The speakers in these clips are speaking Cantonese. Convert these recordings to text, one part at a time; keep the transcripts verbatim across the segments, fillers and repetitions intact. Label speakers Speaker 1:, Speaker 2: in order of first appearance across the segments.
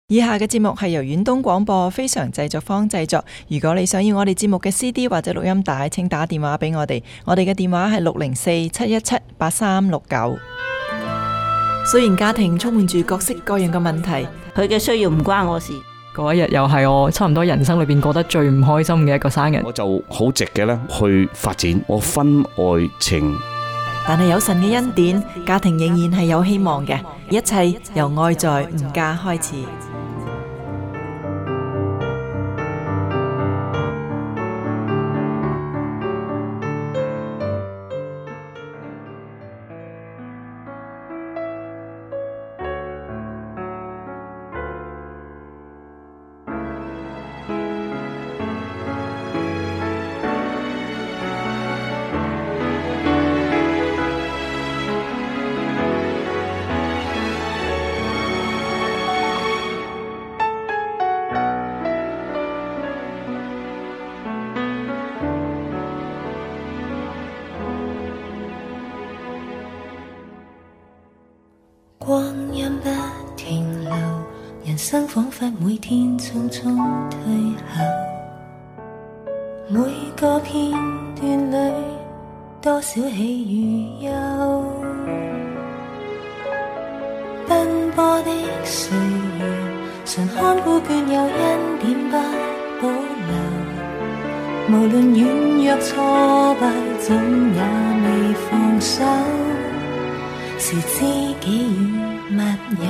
Speaker 1: 以下嘅節目係由遠東廣播非常製作坊製作。如果你想要我哋節目嘅 C D 或者錄音帶，請打電話俾我哋。我哋嘅電話係六零四七一七八三六九。雖然家庭充滿住各式各樣嘅問題，
Speaker 2: 佢嘅需要唔關我事。
Speaker 3: 嗰一日又係我差唔多人生裏邊過得最唔開心嘅一個生日。
Speaker 4: 我就好直嘅咧去發展我婚外情。
Speaker 1: 但係有神嘅恩典，家庭仍然係有希望嘅。一切由愛在吾家開始。
Speaker 5: 光陰不停留，人生仿佛每天匆匆退後，每個片段裏多少喜與憂，奔波的歲月常看顧倦有一點不保留，無論軟弱挫敗總也未放手，是知己與密友，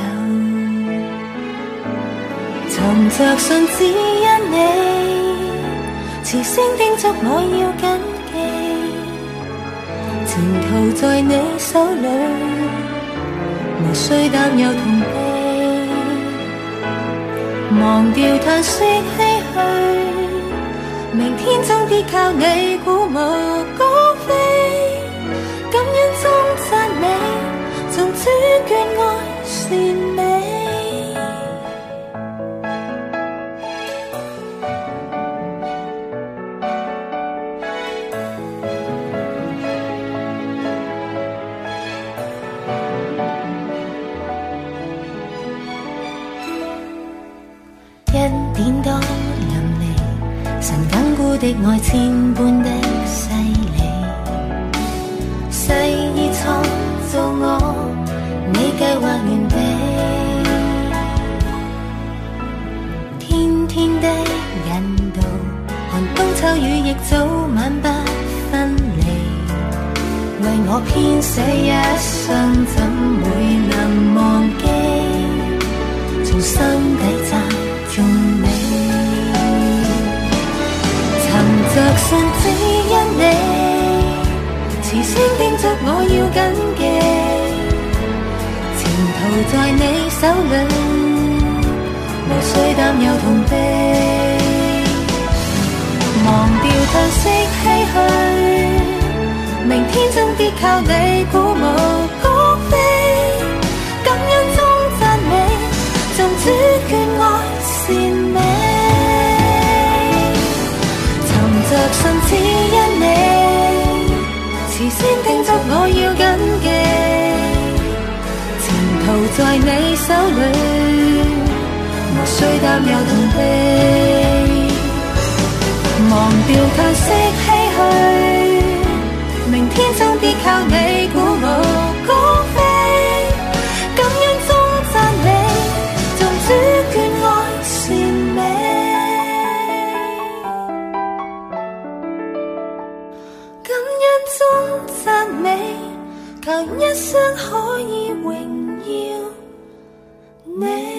Speaker 5: 尋着信只因你，遲聲叮囑我要謹記，前途在你手裏，無需擔憂痛悲，忘掉嘆息唏噓，明天終必靠你鼓舞高飛，感恩中讚美，從主眷愛善美，一點多淋漓，神緊固的愛千般的細膩，細意創造我，你計劃完備，天天的引導，寒冬秋雨亦早晚不分離，為我編寫一生，怎會能忘記，從心底讚頌你，尋着信只因你，遲聲叮囑我要謹記，在你手裏，無需擔憂痛悲，忘掉嘆息唏噓，明天終必靠你鼓舞高飛，感恩中讚美，從主眷愛善美，尋着信只因你，遲聲叮囑我要謹記，途在你手裏，無需擔憂痛悲，忘掉嘆息唏噓，明天終必靠你鼓舞高飛，感恩中讚美，從主眷愛善美，感恩中讚美，求一生可以榮耀你。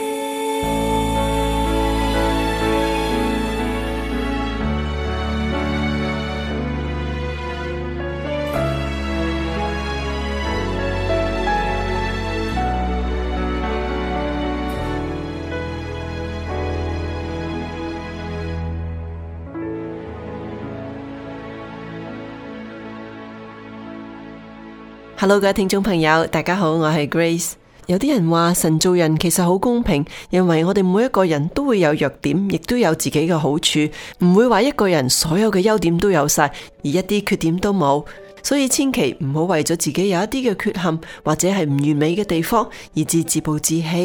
Speaker 1: Hello， 各位聽眾朋友，大家好，我係 Grace。有啲人話神造人其實好公平，因為我哋每一個人都會有弱點，亦都有自己嘅好處，唔會話一個人所有嘅優點都有晒，而一啲缺點都冇。所以千祈唔好為咗自己有一啲嘅缺陷或者係唔完美嘅地方而自自暴自棄。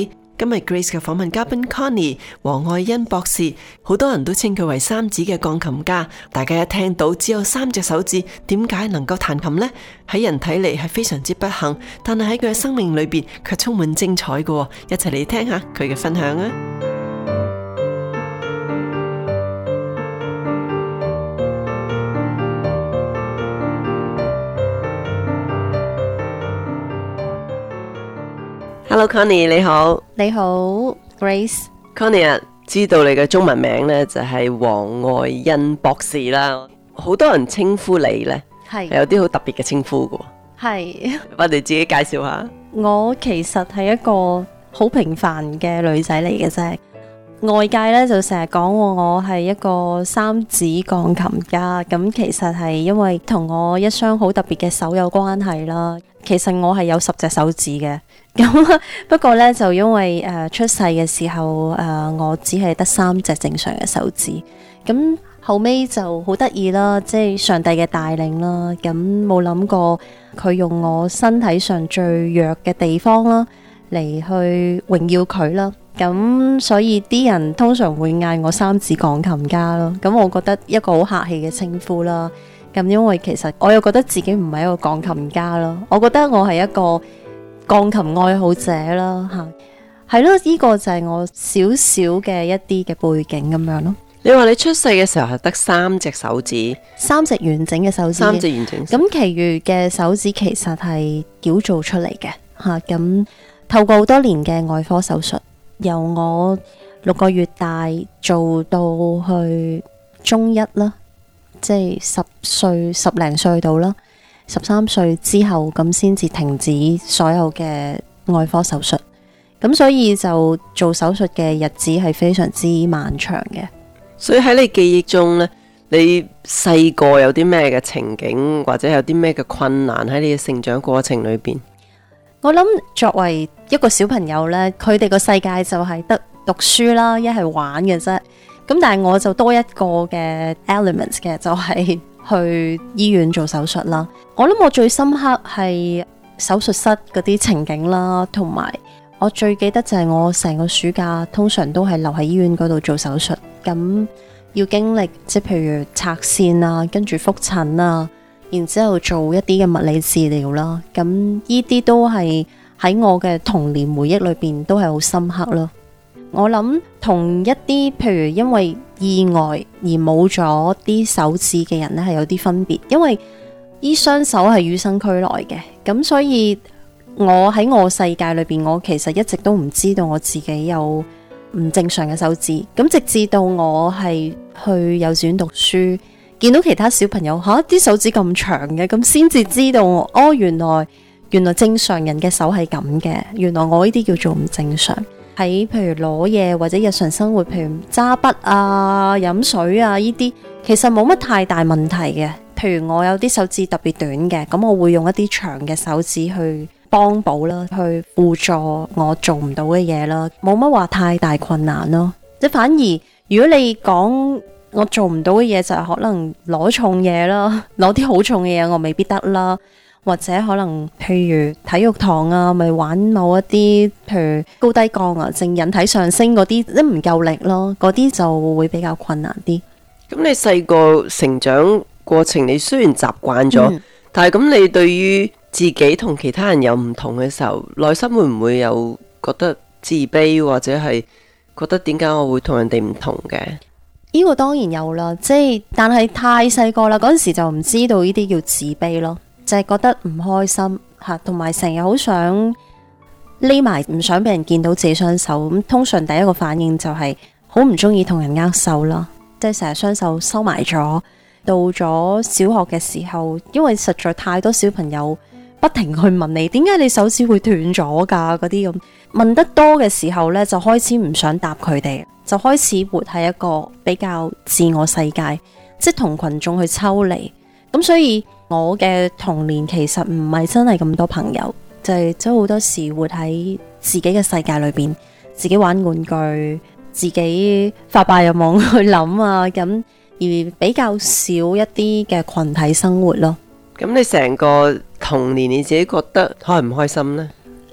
Speaker 1: 今日 Grace 嘅訪問嘉賓 Connie 黃愛欣博士，好多人都稱佢為三指嘅鋼琴家。大家一聽到只有三隻手指，點解能夠彈琴呢？喺人睇嚟係非常之不幸，但係喺佢嘅生命裏邊卻充滿精彩嘅。一齊嚟聽下佢嘅分享啊！Hello Connie 你好。
Speaker 2: 你好 Grace。
Speaker 1: Connie 啊，知道你嘅中文名呢就係黃愛欣博士啦，好多人稱呼你呢係有啲好特別嘅稱呼嘅。
Speaker 2: 係
Speaker 1: 我哋自己介紹下。
Speaker 2: 我其實係一個好平凡嘅女仔嚟嘅啫，外界咧就成日講我係一個三指鋼琴家，咁其實係因為同我一雙好特別嘅手有關係啦。其實我係有十隻手指嘅，咁不過咧就因為誒、呃、出世嘅時候誒、呃、我只係得三隻正常嘅手指，咁後尾就好得意啦，即係上帝嘅帶領啦，咁冇諗過佢用我身體上最弱嘅地方啦嚟去榮耀佢啦，咁所以啲人通常會嗌我三指鋼琴家咯，咁我覺得一個好客氣嘅稱呼啦。咁因為其實我又覺得自己唔係一個鋼琴家咯，我覺得我係一個鋼琴愛好者啦吓，係咯，呢個就係我少少嘅一啲嘅背景咁樣咯。
Speaker 1: 你話你出世嘅時候係得三隻手指，
Speaker 2: 三隻完整嘅手指，
Speaker 1: 三隻完整，
Speaker 2: 咁其餘嘅手指其實係矯造出嚟嘅吓，咁透過好多年嘅外科手術，由我六個月大做到去中一啦。即係十歲十零歲到啦，十三歲之後咁先至停止所有嘅外科手術，咁所以就做手術嘅日子係非常之漫長嘅。
Speaker 1: 所以喺你記憶中呢，你細個有啲咩嘅情景，或者有啲咩嘅困難喺你嘅成長過程裏邊？
Speaker 2: 我諗作為一個小朋友呢，佢哋個世界就係得讀書啦，一係玩嘅啫。咁但係我就多一個嘅 elements 嘅，就係去醫院做手術啦。我諗我最深刻係手術室嗰啲情景啦，同埋我最記得就係我成個暑假通常都係留喺醫院嗰度做手術，咁要經歷即係譬如拆線啊，跟住覆診啊，然之後做一啲嘅物理治療啦。咁呢啲都係喺我嘅童年回憶裏邊都係好深刻咯。我諗同一啲譬如因為意外而冇咗啲手指嘅人咧係有啲分別，因為呢雙手係與生俱來嘅，咁所以我喺我世界裏邊，我其實一直都唔知道我自己有唔正常嘅手指，咁直至到我係去幼稚園讀書，見到其他小朋友吓啲手指咁長嘅，咁先至知道哦，原來原來正常人嘅手係咁嘅，原來我呢啲叫做唔正常。喺譬如攞嘢或者日常生活，譬如揸筆啊、飲水啊呢啲，其實冇乜太大問題嘅。譬如我有啲手指特別短嘅，咁我會用一啲長嘅手指去幫補啦，去輔助我做唔到嘅嘢啦，冇乜話太大困難咯。即反而如果你講我做唔到嘅嘢，就係可能攞重嘢啦，攞啲好重嘅嘢我未必得啦。或者可能譬如體育堂啊，咪玩某一啲譬如高低槓啊，正引體上升嗰啲，即唔夠力咯，嗰啲就會比較困難啲。
Speaker 1: 咁你細個成長過程，你雖然習慣咗，
Speaker 2: 嗯、
Speaker 1: 但係咁你對於自己同其他人有唔同嘅時候，內心會唔會有覺得自卑，或者係覺得點解我會同人哋唔同嘅？
Speaker 2: 呢個當然有啦，即係但係太細個啦，嗰陣時就唔知道呢啲叫自卑咯。就係覺得唔開心吓，同埋成日好想匿埋，唔想俾人見到自己雙手。咁通常第一個反應就係好唔中意同人握手啦，即係成日雙手收埋咗。到咗小學嘅時候，因為實在太多小朋友不停去問你點解你手指會斷咗噶，嗰啲咁問得多嘅時候呢，就開始唔想答佢哋，就開始活喺一個比較自我世界，即係同群眾去抽離。咁所以我嘅童年其實唔係真係咁多朋友，就係即係好多時活喺自己嘅世界裏邊，自己玩玩具，自己發白日夢去諗啊，咁而比較少一啲嘅群體生活咯。
Speaker 1: 咁你成個童年你自己覺得開唔開心呢？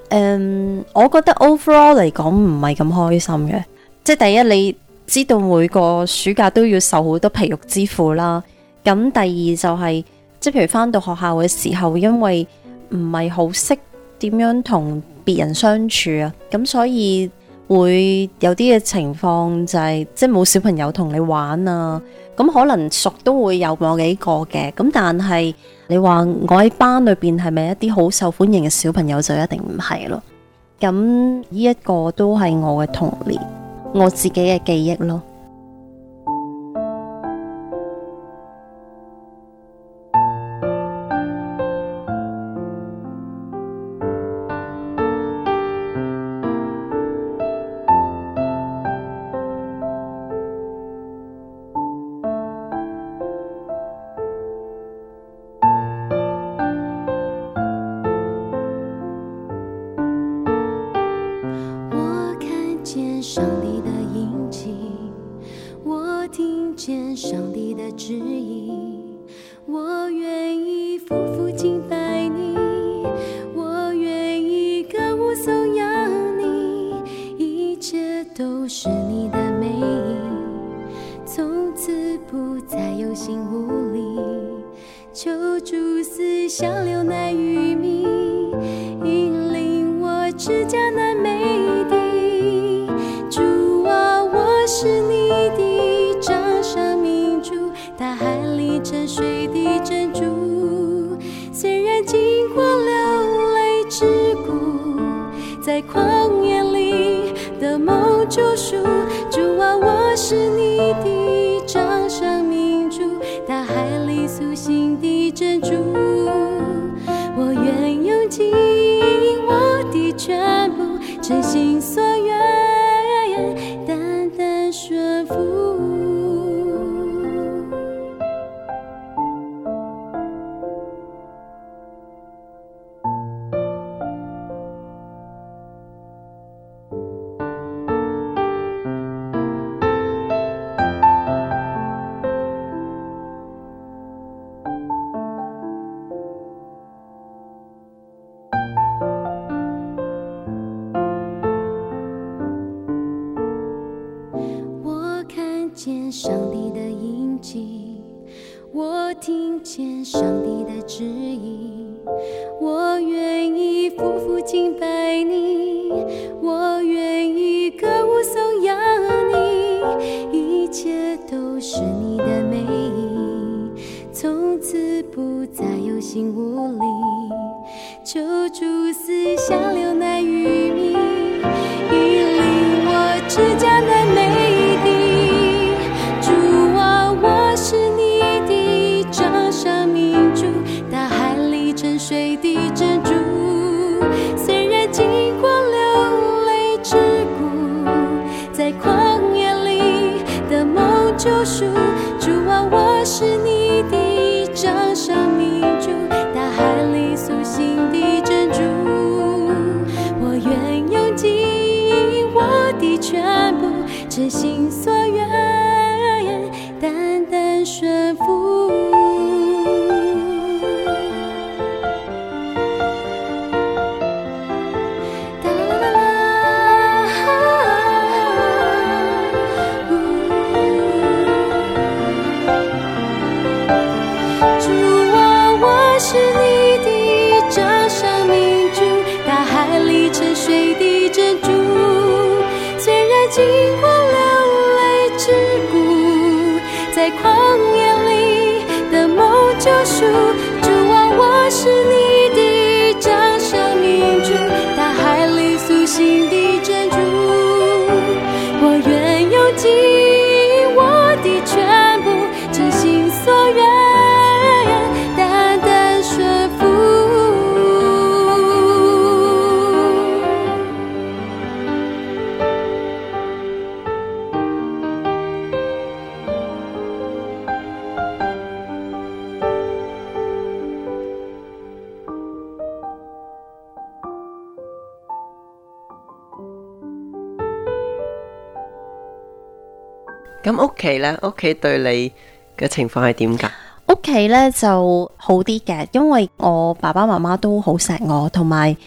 Speaker 2: 嗯，我覺得 overall 嚟講唔係咁開心嘅。即係第一，你知道每個暑假都要受好多皮肉之苦啦。咁第二就係、是，即係譬如返到學校嘅時候，因為唔係好識點樣同別人相處啊，咁所以會有啲嘅情況就係、是，即係冇小朋友同你玩啊。咁可能熟都會有某幾個嘅，咁但係你話我喺班裏邊係咪一啲好受歡迎嘅小朋友就一定唔係咯。咁呢一個都係我嘅童年，我自己嘅記憶咯。
Speaker 5: 上帝的印记，我听见上帝的旨意，我愿意夫妇敬拜你，我愿意歌舞颂扬你，一切都是你的美意，从此不再有心无力，求主赐下流奶与蜜，引领我至迦南美地。主啊，我是你的掌上明珠，大海里沉睡的珍珠，虽然经过流泪之谷，在旷野里的梦救赎。主啊，我是你的掌上明珠，大海里苏醒的珍珠，我愿用尽我的全部，真心所愿，单单顺服。见上帝的印记，我听见上帝的旨意，我愿意夫妇敬拜你，我愿意歌舞颂扬你，一切都是你的美意，从此不再有心无力，求主赐下流奶与蜜，引领我至迦南美地。是你的掌上明珠，大海里沉睡的珍珠，虽然经过流泪之谷，在旷野里的梦救赎。主啊，我是你的掌上明珠，大海里苏醒的珍珠，我愿用尽我的全部，真心所愿，单单顺服。哒啦啦啦主啊，我是你的掌上明珠，大海里沉睡的珍珠，虽然经过流泪之谷，在旷野里的梦救赎。主啊，我是你的掌上明珠，大海里苏醒的珍珠，我愿用尽我的全部，真心所愿，单单顺服。
Speaker 1: 咁屋企呢？屋企對你嘅情況係點㗎？
Speaker 2: 屋企咧就好啲嘅，因為我爸爸媽媽都好錫我，同埋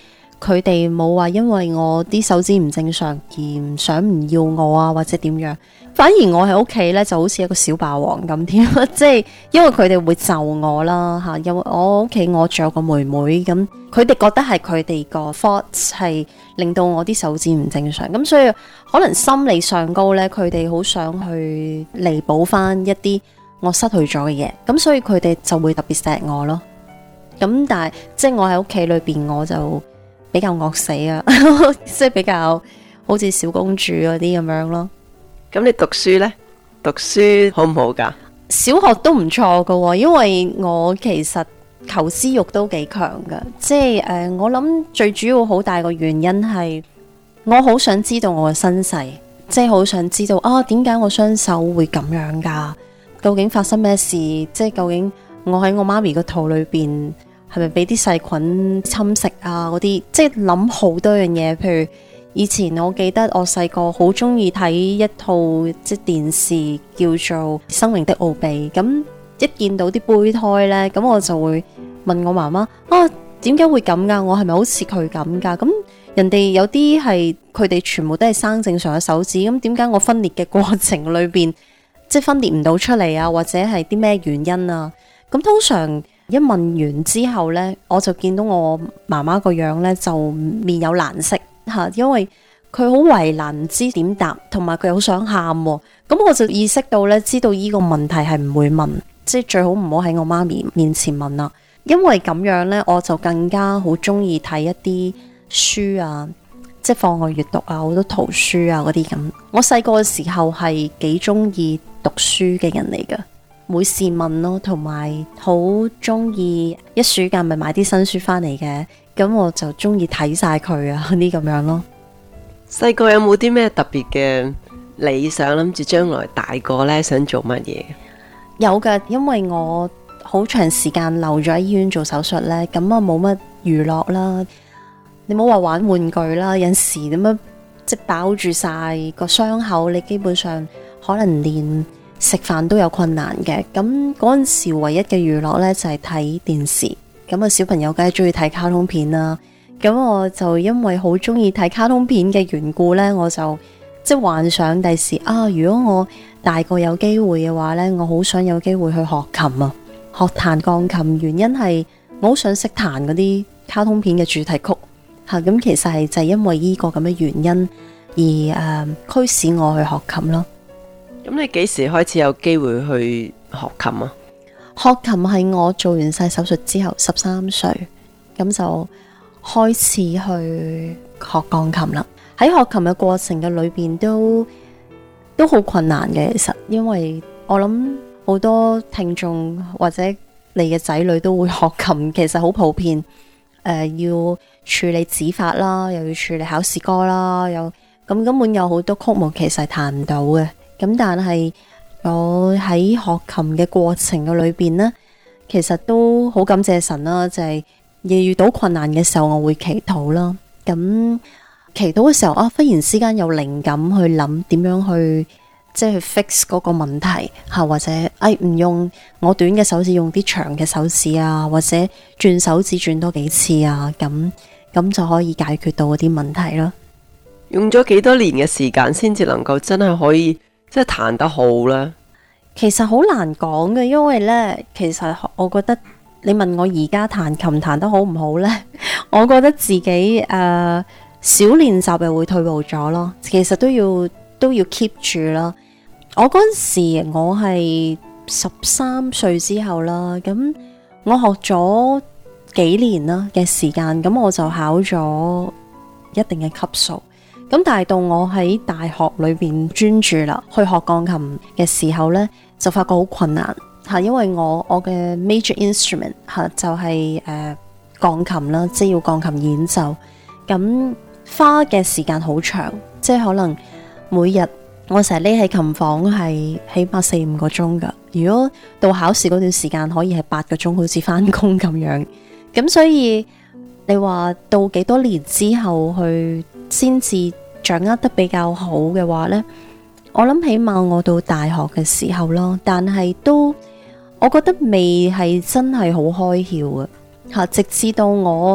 Speaker 2: 佢哋冇話因為我啲手指唔正常而唔想唔要我啊，或者點樣。反而我喺屋企咧就好似一個小霸王咁添，即係因為佢哋會就我啦嚇，因為我屋企我仲有個妹妹咁，佢哋覺得係佢哋個 fault 係令到我啲手指唔正常，咁所以可能心理上高咧，佢哋好想去彌補翻一啲我失去咗嘅嘢，咁所以佢哋就會特別錫我咯。咁但係即係我喺屋企裏邊我就比較惡死啊，即係比較好似小公主嗰啲咁樣咯。
Speaker 1: 咁你讀書呢？讀書好唔好㗎？
Speaker 2: 小學都唔錯㗎，因為我其實求知欲都幾強㗎，即係誒、呃，我諗最主要好大個原因係我好想知道我嘅身世，即係好想知道啊，點解我雙手會咁樣㗎？究竟發生咩事？即係究竟我喺我媽咪個肚裏邊係咪俾啲細菌侵蝕啊？嗰啲即係諗好多樣嘢，譬如。以前我記得我細個好中意睇一套即係電視叫做《生命的奧秘》，咁一見到啲胚胎呢，咁我就會問我媽媽啊，點解會咁噶？我係咪好似佢咁噶？咁人哋有啲係佢哋全部都係生正常嘅手指，咁點解我分裂嘅過程裏邊即係分裂唔到出嚟啊？或者係啲咩原因啊？咁通常一問完之後呢，我就見到我媽媽個樣呢，就面有難色。吓，因為佢好為難，唔知點答，同埋佢好想喊，咁我就意識到咧，知道呢個問題係唔會問，即係最好唔好喺我媽咪面前問啦。因為咁樣咧，我就更加好中意睇一啲書啊，即係課外閱讀啊，好多圖書啊嗰啲咁。我細個嘅時候係幾中意讀書嘅人嚟噶，每事問咯，同埋好中意一暑假咪買啲新書翻嚟嘅。咁我就中意睇晒佢啊啲咁樣咯。
Speaker 1: 細個有冇啲咩特別嘅理想，諗住將來大個呢想做乜嘢？
Speaker 2: 有噶，因為我好長時間留咗喺醫院做手術呢，咁啊冇乜娛樂啦。你冇話玩玩具啦，有陣時點樣即係包住晒個傷口，你基本上可能連食飯都有困難嘅。咁嗰陣時唯一嘅娛樂呢，就係睇電視。咁啊，小朋友梗係中意睇卡通片啦。咁我就因為好中意睇卡通片嘅緣故呢，我就即係幻想第時啊，如果我大個有機會嘅話呢，我好想有機會去學琴啊，學彈鋼琴。原因係我好想識彈嗰啲卡通片嘅主題曲吓。咁、啊、其實係就係因為呢個咁嘅原因而誒、呃、驅使我去學琴咯。
Speaker 1: 咁你幾時開始有機會去學琴啊？
Speaker 2: 學琴係我做完晒手術之後，十三歲咁就開始去學鋼琴啦。喺學琴嘅過程嘅裏邊都都好困難嘅，其實因為我諗好多聽眾或者你嘅仔女都會學琴，其實好普遍。誒、呃，要處理指法啦，又要處理考試歌啦，又咁根本有好多曲目其實係彈唔到嘅。咁但係我喺學琴嘅過程嘅裏邊呢，其實都好感謝神啦，就係、是、遇到困難嘅時候，我會祈禱啦。咁祈禱嘅時候啊，忽然之間有靈感去諗點樣去即係去 fix 嗰個問題吓，或者誒唔用我短嘅手指，用啲長嘅手指啊，或者轉手指轉多幾次啊，咁咁就可以解決到嗰啲問題啦。
Speaker 1: 用咗幾多年嘅時間先至能夠真係可以即係彈得好啦？
Speaker 2: 其實好難講嘅，因為呢，其實我覺得你問我而家彈琴彈得好唔好呢？我覺得自己誒、呃、少練習又會退步咗咯。其實都要都要 keep 住啦。我嗰陣時我係十三歲之後啦，咁我學咗幾年啦嘅時間，咁我就考咗一定嘅級數。咁但係到我喺大學裏邊專注啦，去學鋼琴嘅時候呢，就發覺好困難吓，因為我我嘅 major instrument 吓就係誒鋼琴啦，即係要鋼琴演奏，咁花嘅時間好長，即係可能每日我成日匿喺琴房係起碼四五個鐘噶，如果到考試嗰段時間可以係八個鐘，好似翻工咁樣，咁所以你話到幾多年之後去先至掌握得比較好嘅話呢，我諗起碼我到大學嘅時候咯，但係都我覺得未係真係好開竅啊吓，直至到我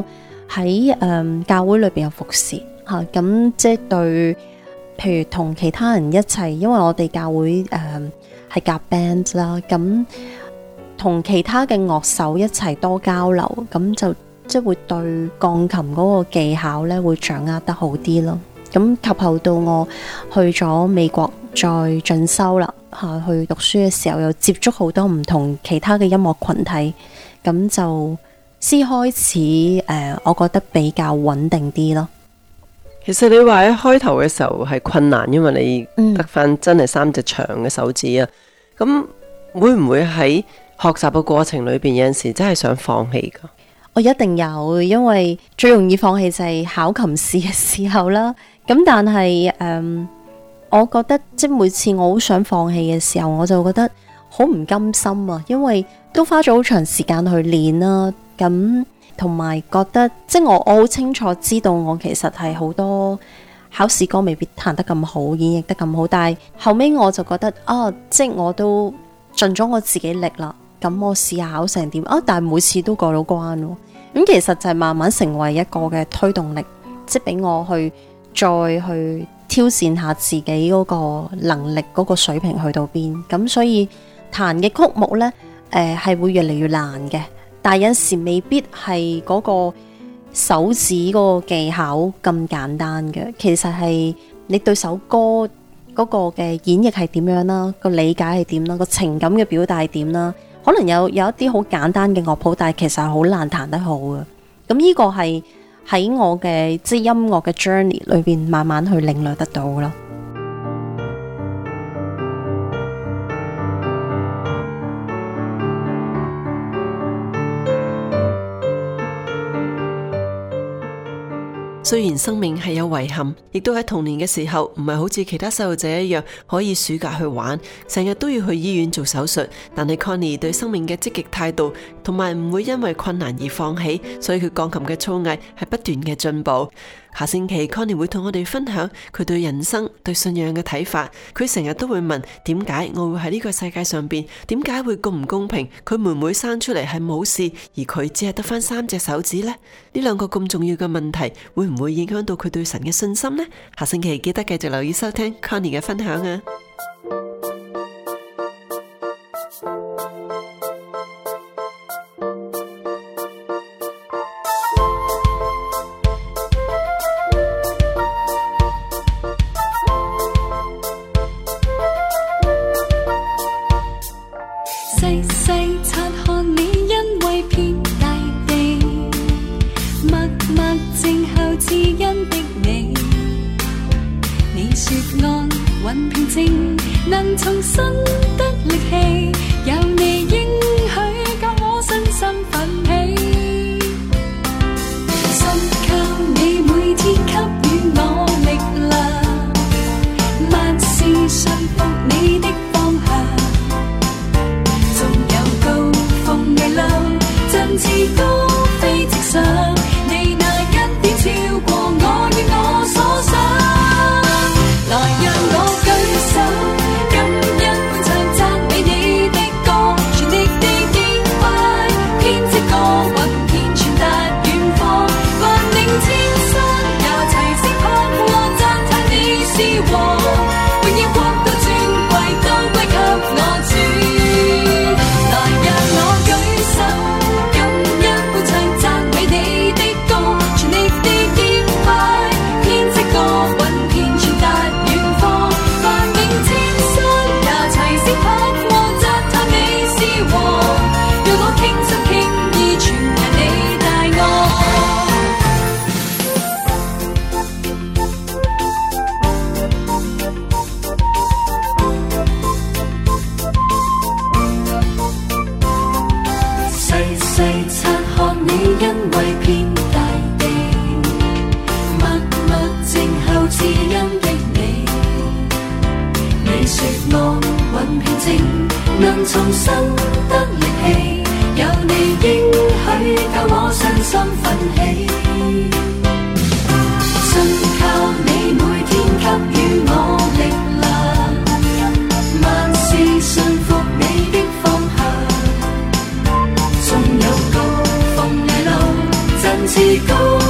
Speaker 2: 喺誒、嗯、教會裏邊有服侍嚇，咁、啊、即係對，譬如同其他人一齊，因為我哋教會誒係夾 band 啦，咁同其他嘅樂手一齊多交流，咁就即係會對鋼琴嗰個技巧咧會掌握得好啲咯。咁及後到我去咗美國再進修啦嚇，去讀書嘅時候又接觸好多唔同其他嘅音樂群體，咁就先開始誒、呃，我覺得比較穩定啲咯。
Speaker 1: 其實你話喺開頭嘅時候係困難，因為你得翻真係三隻長嘅手指啊。咁、嗯、會唔會喺學習嘅過程裏邊有陣時真係想放棄噶？
Speaker 2: 我一定有，因為最容易放棄就係考琴試嘅時候啦。咁但係誒、嗯，我覺得即係每次我好想放棄嘅時候，我就覺得好唔甘心啊，因為都花咗好長時間去練啦。咁同埋覺得即係我我好清楚知道我其實係好多考試歌未必彈得咁好，演繹得咁好，但係後尾我就覺得啊，即係我都盡咗我自己力啦，咁我試下考成點啊，但係每次都過到關咯。咁其實就係慢慢成為一個嘅推動力，即係俾我去再去挑戰下自己嗰個能力嗰個水平去到邊。咁所以彈嘅曲目呢，誒、呃、係會越嚟越難嘅，但係有時未必係嗰個手指嗰個技巧咁簡單嘅。其實係你對首歌嗰個嘅演繹係點樣啦，個理解係點啦，個情感嘅表達係點啦。可能有有一啲好簡單嘅樂譜，但係其實係好難彈得好嘅。咁呢個係喺我嘅即係音樂嘅 journey 裏邊慢慢去領略得到咯。
Speaker 1: 雖然生命係有遺憾，亦都喺童年嘅時候唔係好似其他細路仔一樣可以暑假去玩，成日都要去醫院做手術。但係 Connie 對生命嘅積極態度，同埋唔會因為困難而放棄，所以佢鋼琴嘅操藝係不斷嘅進步。下星期 Connie 會同我哋分享佢對人生、對信仰嘅睇法。佢成日都會問：點解我會喺呢個世界上邊？點解會咁唔公平？佢妹妹生出嚟係冇事，而佢只係得翻三隻手指呢？呢兩個咁重要嘅問題，會唔會影響到佢對神嘅信心呢？下星期記得繼續留意收聽 Connie 嘅分享啊！
Speaker 5: 細細察看你，因為遍大地，默默靜候賜恩的你。你說安穩平靜，能重新得力氣，有你應許教我身心奮起。信靠你每天給予我力量，萬事信服你的方向。振翅高飛直上，你那恩典超過我與我所想。來讓我舉手，感恩歡唱讚美你的歌，全力地敬拜，編織歌韻遍傳達遠方，萬嶺千山也齊聲拍和讚嘆你是王，榮耀國度尊貴都歸給我主。來讓我舉手。能重新得力氣，有你應許教我身心奮起。信靠你每天給予我力量，萬事信服你的方向。縱有高峰危樓，振翅高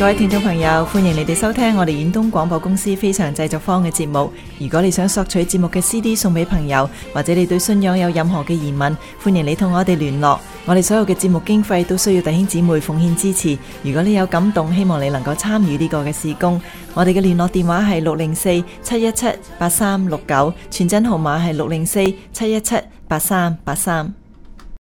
Speaker 6: 各位聽眾朋友，歡迎你哋收聽我哋遠東廣播公司非常製作坊嘅節目。如果你想索取節目嘅 C D 送俾朋友，或者你對信仰有任何嘅疑問，歡迎你同我哋聯絡。我哋所有嘅節目經費都需要弟兄姊妹奉獻支持。如果你有感動，希望你能夠參與呢個嘅事工。我哋嘅聯絡電話係六零四七一七八三六九，傳真號碼係六零四七一七八三八三。